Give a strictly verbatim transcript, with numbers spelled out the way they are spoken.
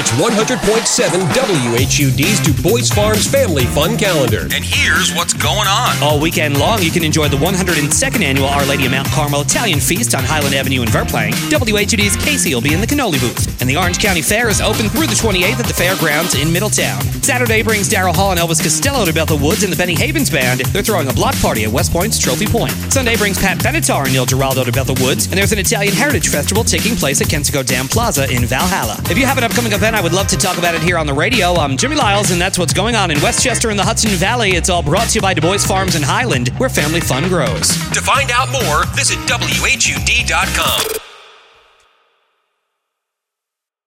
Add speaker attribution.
Speaker 1: It's one hundred point seven W H U D's Du Bois Farms Family Fun Calendar.
Speaker 2: And here's what's going on.
Speaker 3: All weekend long, you can enjoy the one hundred second Annual Our Lady of Mount Carmel Italian Feast on Highland Avenue in Verplank. W H U D's Casey will be in the cannoli booth. And the Orange County Fair is open through the twenty-eighth at the Fairgrounds in Middletown. Saturday brings Daryl Hall and Elvis Costello to Bethel Woods and the Benny Havens Band. They're throwing a block party at West Point's Trophy Point. Sunday brings Pat Benatar and Neil Giraldo to Bethel Woods, and there's an Italian Heritage Festival taking place at Kensico Dam Plaza in Valhalla. If you have an upcoming event, I would love to talk about it here on the radio. I'm Jimmy Lyles, and that's what's going on in Westchester and the Hudson Valley. It's all brought to you by Du Bois Farms in Highland, where family fun grows.
Speaker 1: To find out more, visit W H U D dot com.